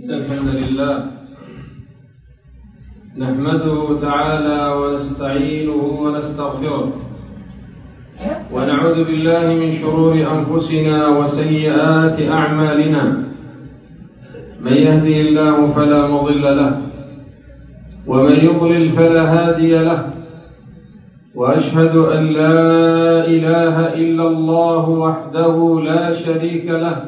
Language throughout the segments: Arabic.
الحمد لله نحمده تعالى ونستعينه ونستغفره ونعوذ بالله من شرور أنفسنا وسيئات أعمالنا. من يهده الله فلا مضل له ومن يضلل فلا هادي له، وأشهد أن لا إله إلا الله وحده لا شريك له،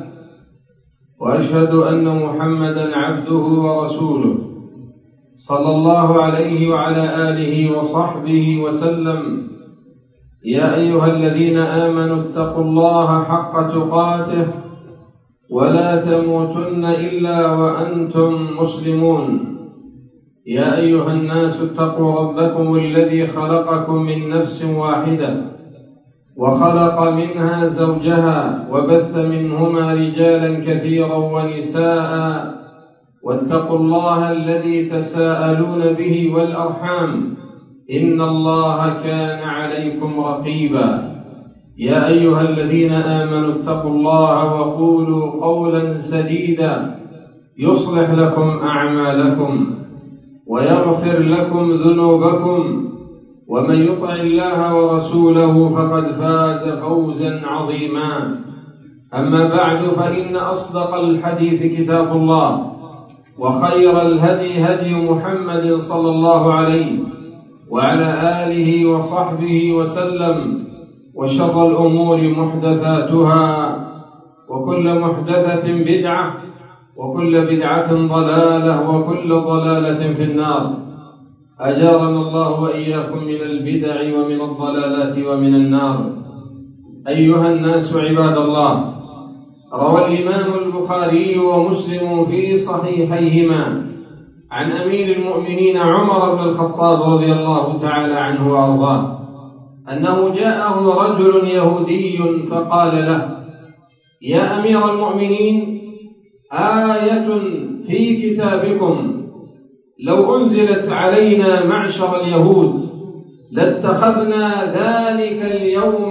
وأشهد أن محمدًا عبده ورسوله صلى الله عليه وعلى آله وصحبه وسلم. يا أيها الذين آمنوا اتقوا الله حق تقاته ولا تموتن إلا وأنتم مسلمون. يا أيها الناس اتقوا ربكم الذي خلقكم من نفس واحدة وخلق منها زوجها وبث منهما رجالا كثيرا ونساء، واتقوا الله الذي تساءلون به والأرحام إن الله كان عليكم رقيبا. يا أيها الذين آمنوا اتقوا الله وقولوا قولا سديدا يصلح لكم أعمالكم ويغفر لكم ذنوبكم، ومن يطع الله ورسوله فقد فاز فوزا عظيما. أما بعد، فإن أصدق الحديث كتاب الله، وخير الهدي هدي محمد صلى الله عليه وعلى آله وصحبه وسلم، وشر الأمور محدثاتها، وكل محدثة بدعة، وكل بدعة ضلالة، وكل ضلالة في النار. أجارنا الله وإياكم من البدع ومن الضلالات ومن النار. أيها الناس عباد الله، روى الإمام البخاري ومسلم في صحيحيهما عن أمير المؤمنين عمر بن الخطاب رضي الله تعالى عنه وأرضاه أنه جاءه رجل يهودي فقال له: يا أمير المؤمنين، آية في كتابكم لو أنزلت علينا معشر اليهود لاتخذنا ذلك اليوم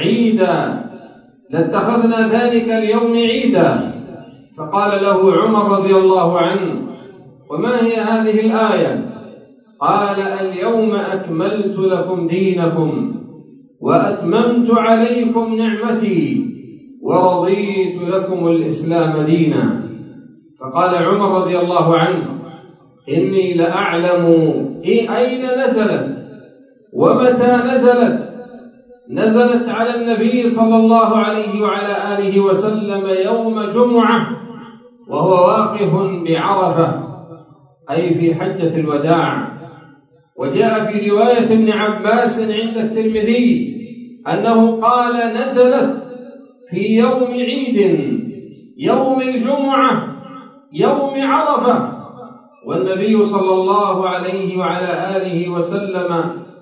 عيدا. فقال له عمر رضي الله عنه: وما هي هذه الآية؟ قال: اليوم أكملت لكم دينكم وأتممت عليكم نعمتي ورضيت لكم الإسلام دينا. فقال عمر رضي الله عنه: إني لأعلم أين نزلت ومتى نزلت على النبي صلى الله عليه وعلى آله وسلم يوم جمعة وهو واقف بعرفة، أي في حجة الوداع. وجاء في رواية ابن عباس عند الترمذي أنه قال: نزلت في يوم عيد، يوم الجمعة، يوم عرفة، والنبي صلى الله عليه وعلى آله وسلم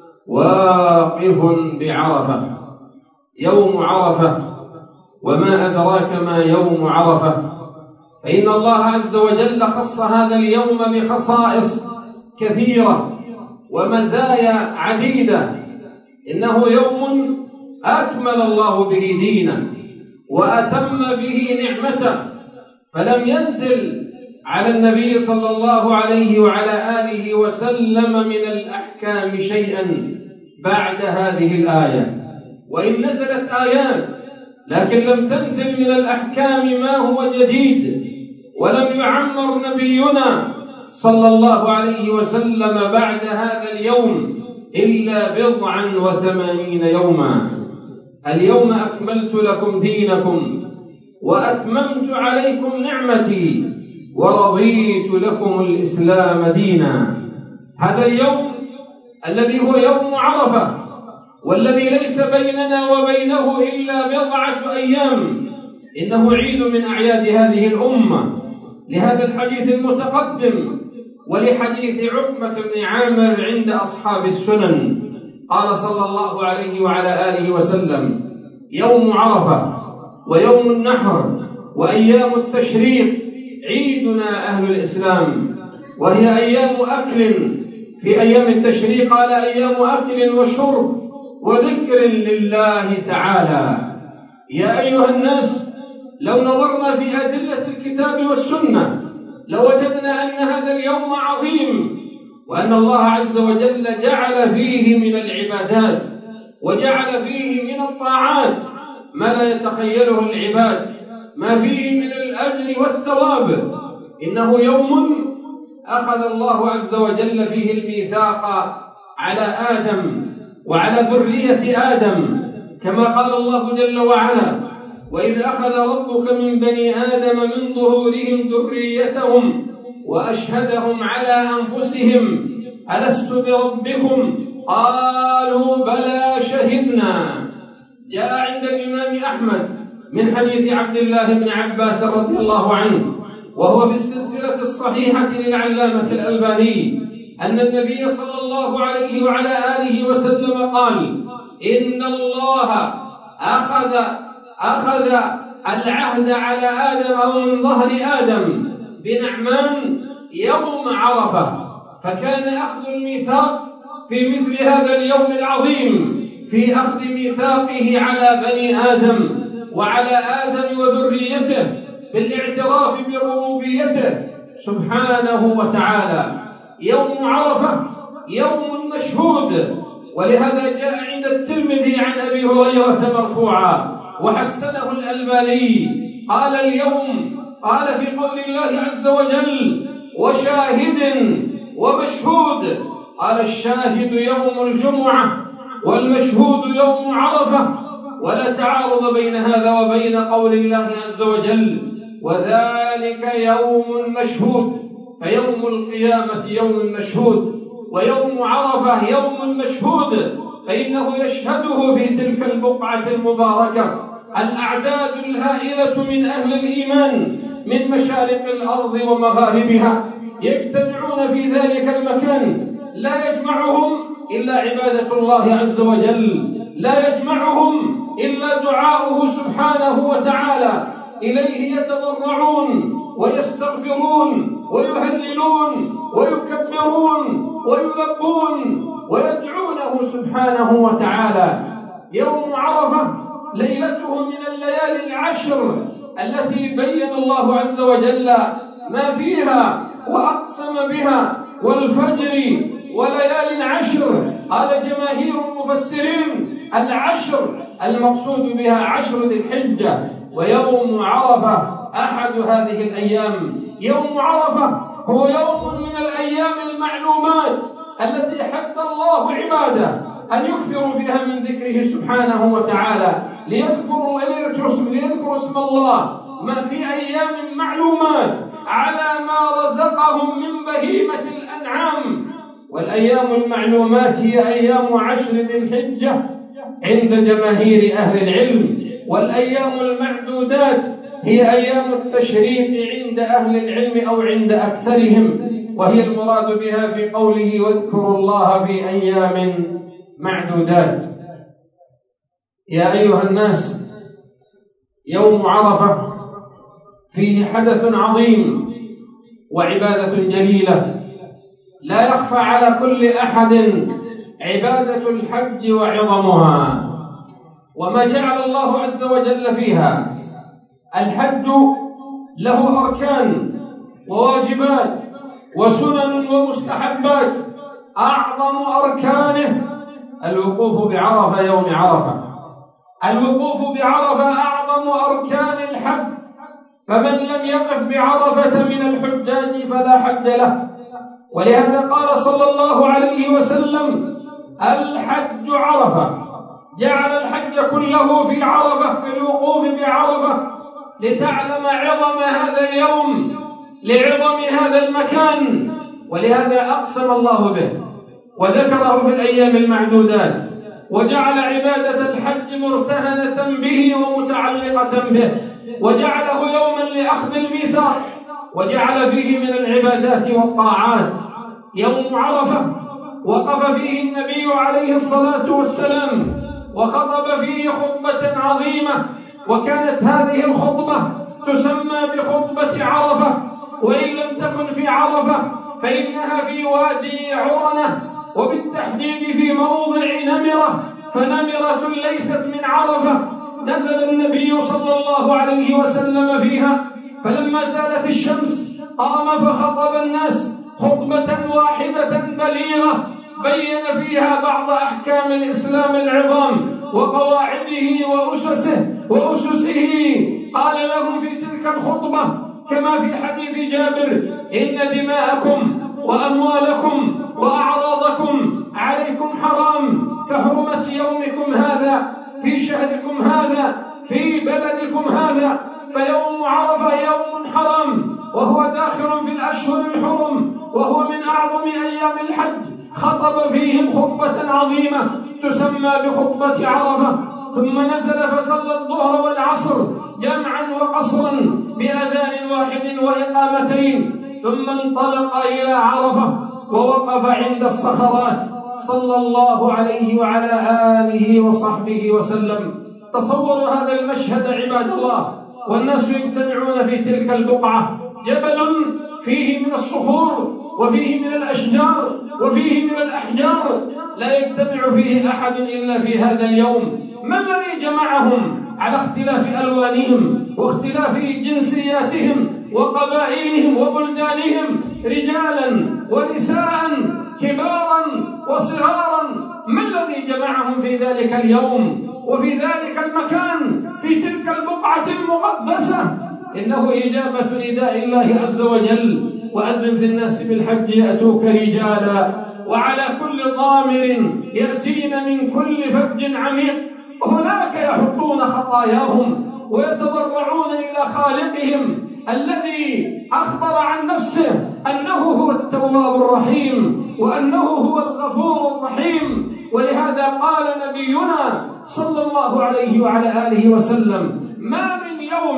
واقف بعرفة. يوم عرفة، وما أدراك ما يوم عرفة؟ فإن الله عز وجل خص هذا اليوم بخصائص كثيرة ومزايا عديدة. إنه يوم أكمل الله به دينا وأتم به نعمته، فلم ينزل على النبي صلى الله عليه وعلى آله وسلم من الأحكام شيئا بعد هذه الآية، وإن نزلت آيات لكن لم تنزل من الأحكام ما هو جديد، ولم يعمر نبينا صلى الله عليه وسلم بعد هذا اليوم إلا 89 يوما. اليوم أكملت لكم دينكم وأتممت عليكم نعمتي ورضيت لكم الإسلام دينا. هذا اليوم الذي هو يوم عرفة، والذي ليس بيننا وبينه إلا 4 أيام، إنه عيد من أعياد هذه الأمة، لهذا الحديث المتقدم ولحديث عقبة بن عامر عند أصحاب السنن. قال صلى الله عليه وعلى آله وسلم: يوم عرفة ويوم النحر وأيام التشريق عيدنا أهل الإسلام، وهي أيام أكل. في أيام التشريق قال: أيام أكل وشرب وذكر لله تعالى. يا أيها الناس، لو نظرنا في أدلة الكتاب والسنة لوجدنا أن هذا اليوم عظيم، وأن الله عز وجل جعل فيه من العبادات وجعل فيه من الطاعات ما لا يتخيله العباد، ما فيه من الأجر والثواب. إنه يوم أخذ الله عز وجل فيه الميثاق على آدم وعلى ذرية آدم، كما قال الله جل وعلا: وإذ أخذ ربك من بني آدم من ظهورهم ذريتهم وأشهدهم على أنفسهم ألست بربكم قالوا بلى شهدنا. جاء عند الإمام أحمد من حديث عبد الله بن عباس رضي الله عنه، وهو في السلسلة الصحيحة للعلامة الألباني، أن النبي صلى الله عليه وعلى آله وسلم قال: إن الله أخذ العهد على آدم أو من ظهر آدم بنعمان يوم عرفة، فكان أخذ الميثاق في مثل هذا اليوم العظيم في أخذ ميثاقه على بني آدم وعلى آدم وذريته بالاعتراف بربوبيته سبحانه وتعالى. يوم عرفة يوم مشهود، ولهذا جاء عند الترمذي عن أبي هريرة مرفوعا وحسنه الألباني قال اليوم، قال في قول الله عز وجل: وشاهد ومشهود، قال الشاهد يوم الجمعة والمشهود يوم عرفة، ولا تعارض بين هذا وبين قول الله عز وجل: وذلك يوم مشهود. فيوم القيامة يوم مشهود، ويوم عرفة يوم مشهود، فإنه يشهده في تلك البقعة المباركة الأعداد الهائلة من أهل الإيمان من مشارق الأرض ومغاربها، يجتمعون في ذلك المكان، لا يجمعهم إلا عبادة الله عز وجل، لا يجمعهم إلا دعاؤه سبحانه وتعالى، إليه يتضرعون ويستغفرون ويهللون ويكبرون ويلبون ويدعونه سبحانه وتعالى. يوم عرفة ليلته من الليالي العشر التي بين الله عز وجل ما فيها وأقسم بها، والفجر وليال عشر. قال جماهير المفسرين: العشر المقصود بها عشر ذي الحجة، ويوم عرفة أحد هذه الأيام. يوم عرفة هو يوم من الأيام المعلومات التي حث الله عباده أن يكثروا فيها من ذكره سبحانه وتعالى، ليذكروا اسم الله ما في أيام معلومات على ما رزقهم من بهيمة الأنعام. والأيام المعلومات هي أيام عشر ذي الحجة عند جماهير أهل العلم، والأيام المعدودات هي أيام التشريق عند أهل العلم أو عند أكثرهم، وهي المراد بها في قوله: واذكروا الله في أيام معدودات. يا أيها الناس، يوم عرفة فيه حدث عظيم وعبادة جليلة لا يخفى على كل أحد عبادة الحج وعظمها وما جعل الله عز وجل فيها. الحج له أركان وواجبات وسنن ومستحبات، أعظم أركانه الوقوف بعرفة يوم عرفة. الوقوف بعرفة أعظم أركان الحج، فمن لم يقف بعرفة من الحجاج فلا حج له. ولهذا قال صلى الله عليه وسلم: الحج عرفة. جعل الحج كله في عرفة، في الوقوف بعرفة، لتعلم عظم هذا اليوم، لعظم هذا المكان. ولهذا أقسم الله به وذكره في الأيام المعدودات، وجعل عبادة الحج مرتهنة به ومتعلقة به، وجعله يوما لأخذ الميثاق، وجعل فيه من العبادات والطاعات. يوم عرفة وقف فيه النبي عليه الصلاة والسلام وخطب فيه خطبة عظيمة، وكانت هذه الخطبة تسمى بخطبة عرفة، وإن لم تكن في عرفة فإنها في وادي عرنة، وبالتحديد في موضع نمرة، فنمرة ليست من عرفة. نزل النبي صلى الله عليه وسلم فيها، فلما زالت الشمس قام فخطب الناس خطبة واحدة بليغة بين فيها بعض أحكام الإسلام العظام وقواعده وأسسه. قال لهم في تلك الخطبة كما في حديث جابر: إن دماءكم وأموالكم وأعراضكم عليكم حرام كحرمة يومكم هذا في شهركم هذا في بلدكم هذا. فيوم عرفة يوم حرام وهو داخل في الأشهر الحرم وهو من أعظم أيام الحج. خطب فيهم خطبة عظيمة تسمى بخطبة عرفة، ثم نزل فصلى الظهر والعصر جمعا وقصرا بأذان واحد وإقامتين، ثم انطلق إلى عرفة ووقف عند الصخرات صلى الله عليه وعلى آله وصحبه وسلم. تصوروا هذا المشهد عباد الله، والناس يجتمعون في تلك البقعة، جبل فيه من الصخور وفيه من الأشجار وفيه من الأحجار، لا يجتمع فيه أحد إلا في هذا اليوم. ما الذي جمعهم على اختلاف ألوانهم واختلاف جنسياتهم وقبائلهم وبلدانهم، رجالا ونساء كبارا وصغارا؟ ما الذي جمعهم في ذلك اليوم وفي ذلك المكان في تلك البقعة المقدسة؟ إنه إجابة نداء الله عز وجل: وأذن في الناس بالحج يأتوك رجالا وعلى كل ضامر يأتين من كل فج عميق. هناك يحطون خطاياهم ويتضرعون إلى خالقهم الذي أخبر عن نفسه أنه هو التواب الرحيم وأنه هو الغفور الرحيم. ولهذا قال نبينا صلى الله عليه وعلى آله وسلم: ما من يوم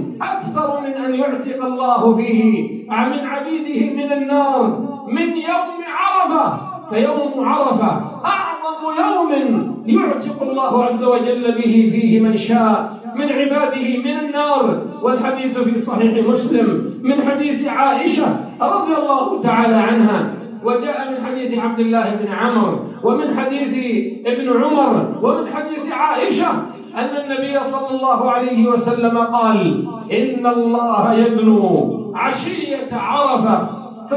أكثر من أن يعتق الله فيه من عبيده من النار من يوم عرفة. فيوم عرفة أعظم يوم يعتق الله عز وجل به فيه من شاء من عباده من النار. والحديث في صحيح مسلم من حديث عائشة رضي الله تعالى عنها، وجاء من حديث عبد الله بن عمرو ومن حديث ابن عمر ومن حديث عائشة أن النبي صلى الله عليه وسلم قال: إن الله يدنو عشية عرفة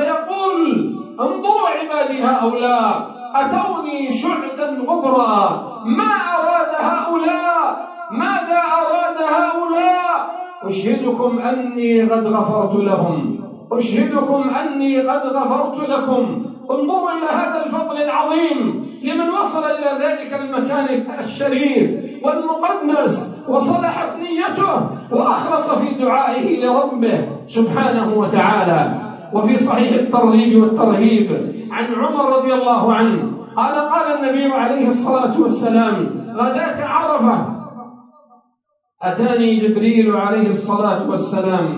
فيقول: انظروا عبادي هؤلاء أتوني شعثا غبرا، ما أراد هؤلاء؟ ماذا أراد هؤلاء؟ أشهدكم أني قد غفرت لهم، أشهدكم أني قد غفرت لكم. انظروا إلى هذا الفضل العظيم لمن وصل إلى ذلك المكان الشريف والمقدس وصلحت نيته وأخلص في دعائه لربه سبحانه وتعالى. وفي صحيح الترغيب والترهيب عن عمر رضي الله عنه قال النبي عليه الصلاة والسلام: غداة عرفة أتاني جبريل عليه الصلاة والسلام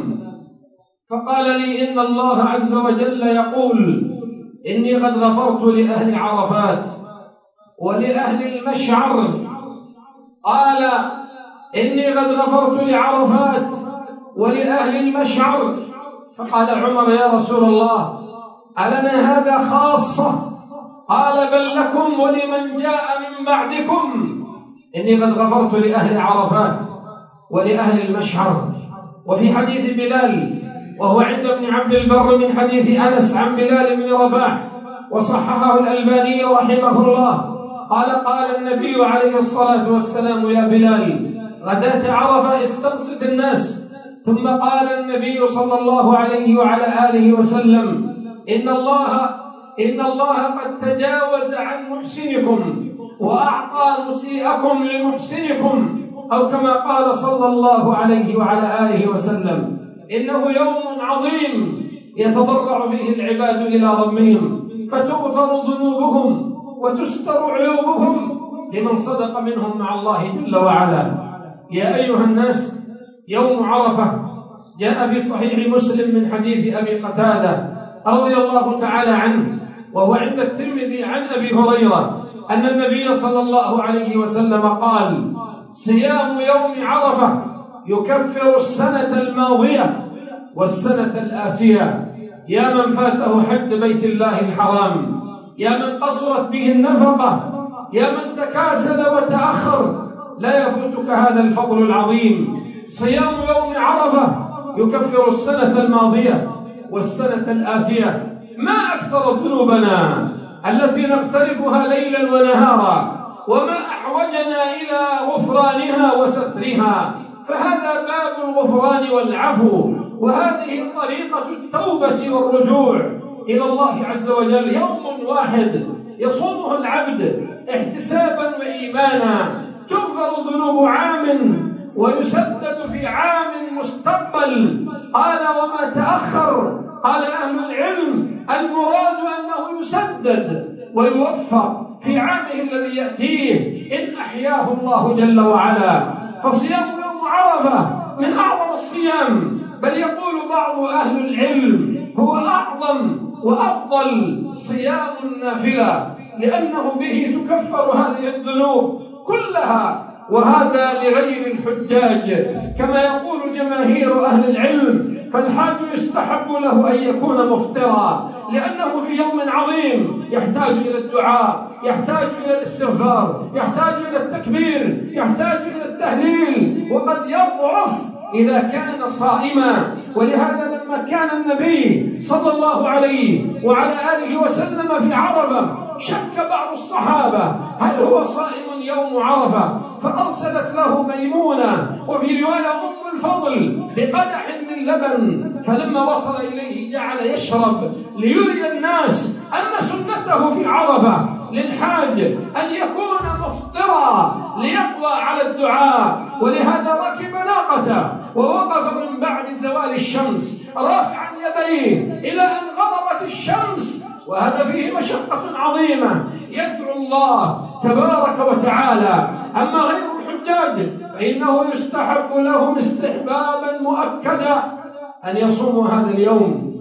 فقال لي: إن الله عز وجل يقول: إني قد غفرت لأهل عرفات ولأهل المشعر. قال: إني قد غفرت لعرفات ولأهل المشعر. فقال عمر: يا رسول الله، ألنا هذا خاصة؟ قال: بل لكم ولمن جاء من بعدكم. إني قد غفرت لأهل عرفات ولأهل المشعر. وفي حديث بلال وهو عند ابن عبد البر من حديث أنس عن بلال بن رباح وصححه الألباني رحمه الله قال النبي عليه الصلاة والسلام: يا بلال، غداة عرفة استنصت الناس. ثم قال النبي صلى الله عليه وعلى آله وسلم: إن الله قد تجاوز عن محسنكم وأعطى مسيئكم لمحسنكم، أو كما قال صلى الله عليه وعلى آله وسلم: إنه يوم عظيم يتضرع فيه العباد إلى ربهم فتغفر ذنوبهم وتستر عيوبهم لمن صدق منهم مع الله جل وعلا. يا أيها الناس، يوم عرفة جاء في صحيح مسلم من حديث أبي قتادة رضي الله تعالى عنه وهو عند الترمذي عن أبي هريرة أن النبي صلى الله عليه وسلم قال: صيام يوم عرفة يكفر السنة الماضية والسنة الآتية. يا من فاته حج بيت الله الحرام، يا من قصرت به النفقة، يا من تكاسل وتأخر، لا يفوتك هذا الفضل العظيم. صيام يوم عرفة يكفر السنة الماضية والسنة الآتية. ما أكثر ذنوبنا التي نقترفها ليلا ونهارا، وما أحوجنا إلى غفرانها وسترها. فهذا باب الغفران والعفو، وهذه طريقة التوبة والرجوع إلى الله عز وجل. يوم واحد يصومه العبد احتسابا وإيمانا تغفر ذنوب عام ويسدد في عام مستقبل. قال وما تأخر، قال أهل العلم المراد أنه يسدد ويوفق في عامه الذي يأتيه إن أحياه الله جل وعلا. فصيام يوم عرفة من أعظم الصيام، بل يقول بعض أهل العلم هو أعظم وأفضل صيام النافلة، لأنه به تكفر هذه الذنوب كلها، وهذا لغير الحجاج كما يقول جماهير أهل العلم. فالحاج يستحب له أن يكون مفطرا، لأنه في يوم عظيم يحتاج إلى الدعاء، يحتاج إلى الاستغفار، يحتاج إلى التكبير، يحتاج إلى التهليل، وقد يضعف إذا كان صائما. ولهذا لما كان النبي صلى الله عليه وعلى آله وسلم في عرفة شك بعض الصحابة هل هو صائم يوم عرفة، فأرسلت له ميمونة وفي رواية أم الفضل بقدح من لبن، فلما وصل إليه جعل يشرب ليري الناس أن سنته في عرفة للحاج أن يكون مفطرا ليقوى على الدعاء. ولهذا ركب ناقته ووقف من بعد زوال الشمس رافعا يديه إلى أن غربت الشمس، وهذا فيه مشقة عظيمة، يدعو الله تبارك وتعالى. أما غير الحجاج فإنه يستحب لهم استحبابا مؤكدا أن يصوموا هذا اليوم،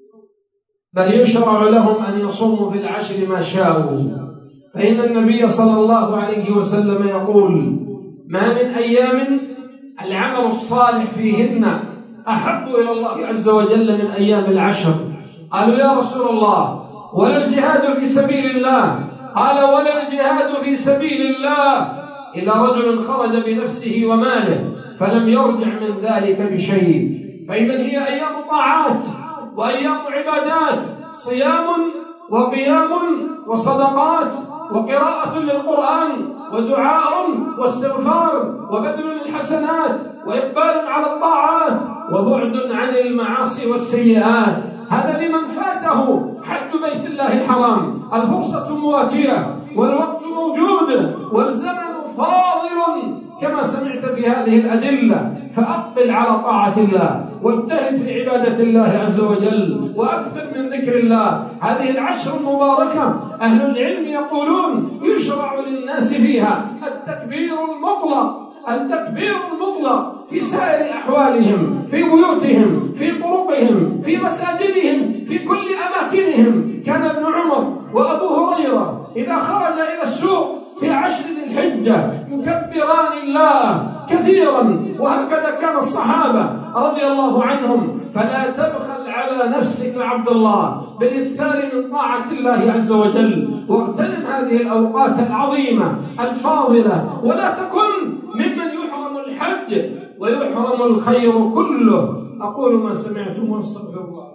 بل يشرع لهم أن يصوموا في العشر ما شاءوا، فإن النبي صلى الله عليه وسلم يقول ما من أيام العمل الصالح فيهن أحب إلى الله عز وجل من أيام العشر. قالوا يا رسول الله ولا الجهاد في سبيل الله؟ قال ولا الجهاد في سبيل الله إلا رجل خرج بنفسه وماله فلم يرجع من ذلك بشيء. فإذا هي أيام طاعات وأيام عبادات، صيام وقيام وصدقات وقراءة للقرآن ودعاء واستغفار وبذل الحسنات وإقبال على الطاعات وبعد عن المعاصي والسيئات. هذا لمن فاته حج بيت الله الحرام. الفرصة مواتية والوقت موجود والزمن فاضل كما سمعت في هذه الأدلة، فأقبل على طاعة الله واجتهد في عبادة الله عز وجل وأكثر من ذكر الله. هذه العشر المباركة أهل العلم يقولون يشرع للناس فيها التكبير المطلق، التكبير المطلق في سائر أحوالهم، في بيوتهم، في طرقهم، في مساجدهم، في كل أماكنهم. كان ابن عمر وأبو هريرة إذا خرج إلى السوق في عشر ذي الحجة يكبران الله كثيرا، وهكذا كان الصحابة رضي الله عنهم. فلا تبخل على نفسك عبد الله بالإكثار من طاعة الله عز وجل، واغتنم هذه الأوقات العظيمة الفاضلة، ولا تكن ممن يحرم الحج ويحرم الخير كله. أقول ما سمعتم واستغفر الله.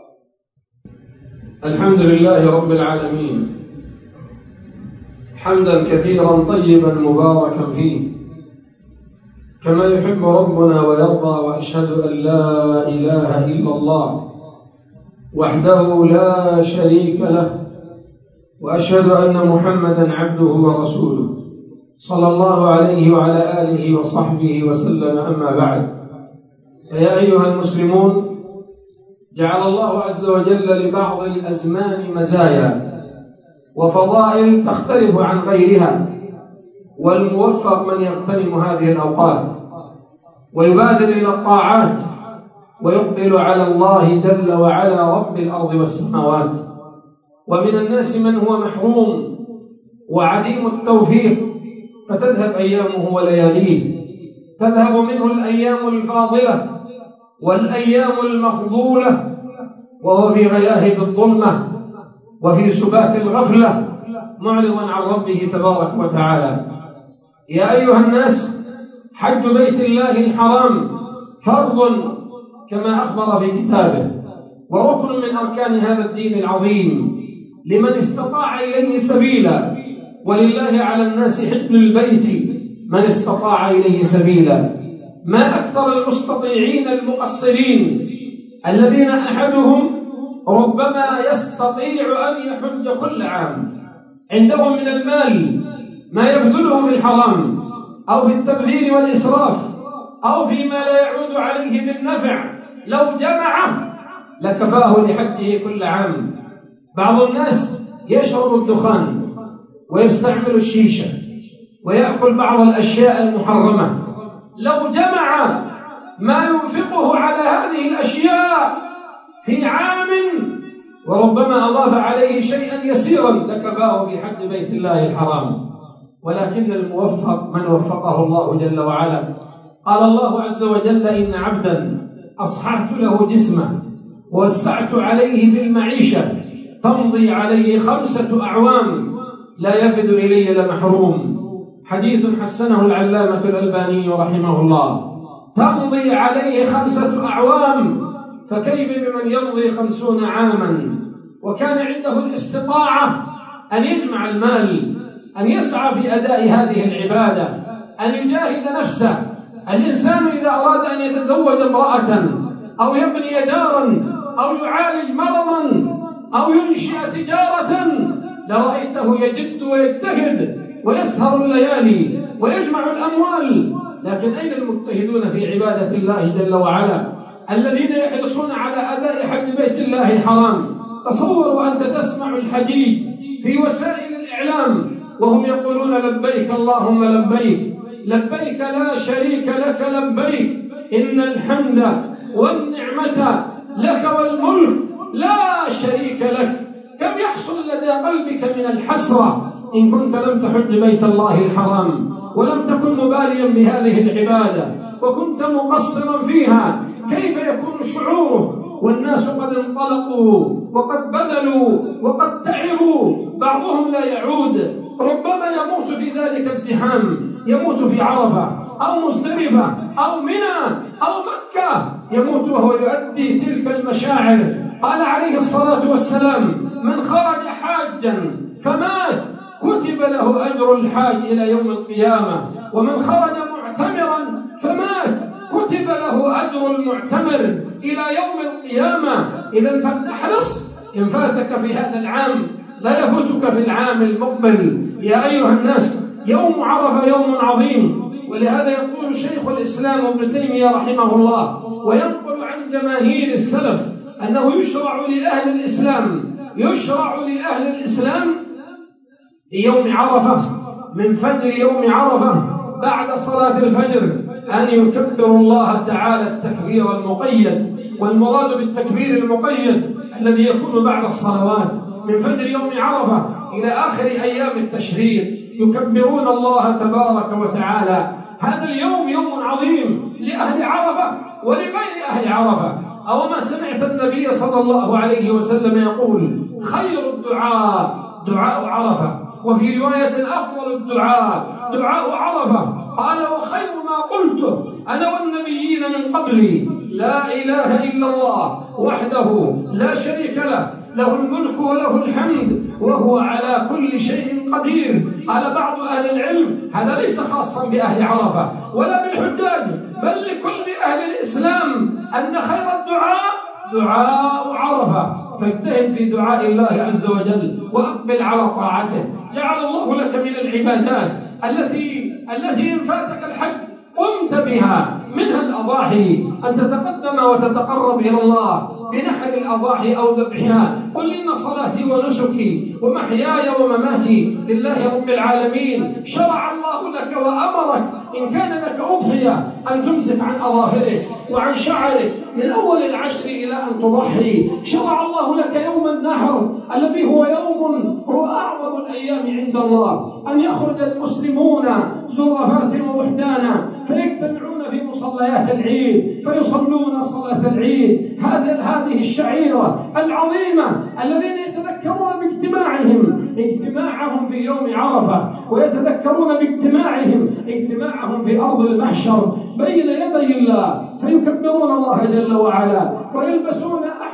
الحمد لله رب العالمين، حمدا كثيرا طيبا مباركا فيه كما يحب ربنا ويرضى. وأشهد أن لا إله إلا الله وحده لا شريك له، وأشهد أن محمدا عبده ورسوله صلى الله عليه وعلى آله وصحبه وسلم. أما بعد، فيا أيها المسلمون، جعل الله عز وجل لبعض الأزمان مزايا وفضائل تختلف عن غيرها، والموفق من يغتنم هذه الأوقات ويبادر إلى الطاعات ويقبل على الله جل وعلا رب الأرض والسماوات. ومن الناس من هو محروم وعديم التوفيق، فتذهب أيامه ولياليه، تذهب منه الأيام الفاضلة والأيام المفضولة، وهو في غياهب الظلمة وفي سبات الغفلة معرضا عن ربه تبارك وتعالى. يا أيها الناس، حج بيت الله الحرام فرض كما أخبر في كتابه، وركن من أركان هذا الدين العظيم لمن استطاع إليه سبيلا. ولله على الناس حج البيت من استطاع إليه سبيلا. ما أكثر المستطيعين المقصرين الذين أحدهم ربما يستطيع أن يحج كل عام، عنده من المال ما يبذله في الحرام أو في التبذير والإسراف أو فيما لا يعود عليه بالنفع، لو جمعه لكفاه لحجه كل عام. بعض الناس يشرب الدخان ويستعمل الشيشة ويأكل بعض الأشياء المحرمة، لو جمع ما ينفقه على هذه الأشياء في عام وربما أضاف عليه شيئا يسيرا لكفاه في حج بيت الله الحرام. ولكن الموفق من وفقه الله جل وعلا. قال الله عز وجل: إن عبدا أصححت له جسمه ووسعت عليه في المعيشة تمضي عليه 5 أعوام لا يفد إلي لمحروم. حديث حسنه العلامة الألباني رحمه الله. تمضي عليه 5 أعوام، فكيف بمن يمضي 50 عاما وكان عنده الاستطاعة أن يجمع المال، أن يسعى في أداء هذه العبادة، أن يجاهد نفسه. الإنسان إذا أراد أن يتزوج امرأة أو يبني دارا أو يعالج مرضا أو ينشئ تجارة لرأيته يجد ويجتهد ويسهر الليالي ويجمع الأموال. لكن أين المجتهدون في عبادة الله جل وعلا الذين يحرصون على أداء حج بيت الله الحرام؟ تصوروا أنت تسمع الحجيج في وسائل الإعلام وهم يقولون: لبيك اللهم لبيك، لبيك لا شريك لك لبيك، إن الحمد والنعمة لك والملك لا شريك لك. كم يحصل لدى قلبك من الحسرة إن كنت لم تحج بيت الله الحرام ولم تكن مباليا بهذه العبادة وكنت مقصرا فيها. كيف يكون شعوره والناس قد انطلقوا وقد بذلوا وقد تعبوا؟ بعضهم لا يعود، ربما يموت في ذلك الزحام، يموت في عرفة أو مزدلفة أو منى أو مكة، يموت وهو يؤدي تلك المشاعر. قال عليه الصلاة والسلام: من خرج حاجا فمات كتب له أجر الحاج إلى يوم القيامة، ومن خرج معتمرا فمات كتب له أجر المعتمر إلى يوم القيامة. إذا فلنحرص، إن فاتك في هذا العام لا يفوتك في العام المقبل. يا أيها الناس، يوم عرفة يوم عظيم، ولهذا يقول شيخ الإسلام ابن تيمية رحمه الله وينقل عن جماهير السلف أنه يشرع لأهل الإسلام في يوم عرفة من فجر يوم عرفة بعد صلاة الفجر أن يكبروا الله تعالى التكبير المقيد. والمراد بالتكبير المقيد الذي يكون بعد الصلوات من فجر يوم عرفة إلى آخر أيام التشريق، يكبرون الله تبارك وتعالى. هذا اليوم يوم عظيم لأهل عرفة ولغير أهل عرفة. أو ما سمعت النبي صلى الله عليه وسلم يقول: خير الدعاء دعاء عرفة، وفي رواية أفضل الدعاء دعاء عرفة. قال: وخير ما قلته أنا والنبيين من قبلي لا إله إلا الله وحده لا شريك له، له الملك وله الحمد وهو على كل شيء قدير. قال بعض أهل العلم: هذا ليس خاصا بأهل عرفة ولا بالحجاج، بل لكل أهل الإسلام، أن خير الدعاء دعاء عرفة. فاجتهد في دعاء الله عز وجل وأقبل على طاعته. جعل الله لك من العبادات التي إن فاتك الحج قمت بها، منها الأضاحي، أن تتقدم وتتقرب إلى الله بنحر الأضاحي أو ذبحها. قل: إن صلاتي ونسكي ومحياي ومماتي لله رب العالمين. شرع الله لك وأمرك إن كان لك أضحية أن تمسك عن أظافرك وعن شعرك من أول العشر إلى أن تضحي. شرع الله لك يوم النحر الذي هو أعظم الأيام عند الله، أن يخرج المسلمون زرافات ووحدانا فيجتمعون في مصليات العيد فيصلون صلاة العيد. هذه الشعيرة العظيمة الذين يتذكرون باجتماعهم في يوم عرفة، ويتذكرون اجتماعهم في أرض المحشر بين يدي الله، فيكبرون الله جل وعلا ويلبسون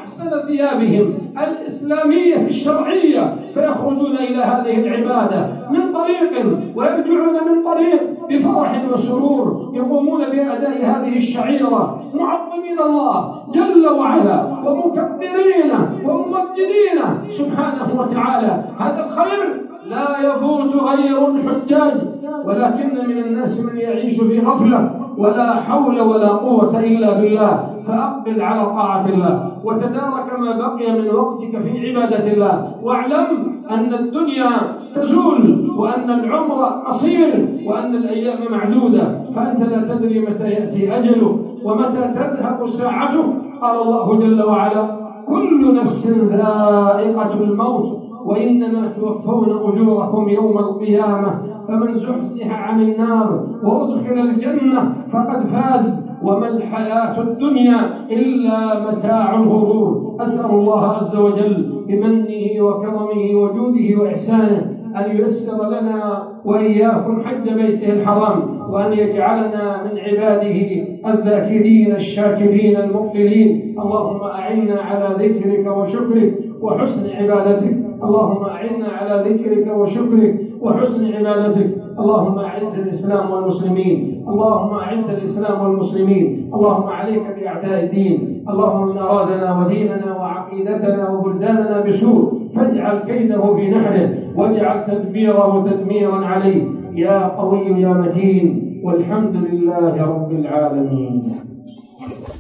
أحسن ثيابهم الإسلامية الشرعية، فيخرجون إلى هذه العبادة من طريق ويرجعون من طريق بفرح وسرور، يقومون بأداء هذه الشعيرة معظمين الله جل وعلا ومكبرين وممجدين سبحانه وتعالى. هذا الخير لا يفوت غير الحجاج، ولكن من الناس من يعيش في غفلة ولا حول ولا قوة إلا بالله. فأقبل على طاعة الله وتدارك ما بقي من وقتك في عبادة الله، واعلم أن الدنيا تزول وأن العمر قصير وأن الأيام معدودة، فأنت لا تدري متى يأتي أجله ومتى تذهب ساعته. قال الله جل وعلا: كل نفس ذائقة الموت وإنما توفون أجوركم يوم القيامة، فمن زحزح عن النار وأدخل الجنة فقد فاز، وما الحياة الدنيا إلا متاع الغرور. أسأل الله عز وجل بمنه وكرمه وجوده وإحسانه أن ييسر لنا وإياكم حج بيته الحرام، وأن يجعلنا من عباده الذاكرين الشاكرين المقبلين. اللهم أعنا على ذكرك وشكرك وحسن عبادتك، اللهم أعنا على ذكرك وشكرك وحسن عبادتك. اللهم أعز الإسلام والمسلمين، اللهم أعز الإسلام والمسلمين. اللهم عليك بأعداء الدين، اللهم من أرادنا وديننا وعقيدتنا وبلداننا بسوء فاجعل كيده في نحره واجعل تدبيره تدميرا عليه يا قوي يا متين، والحمد لله رب العالمين.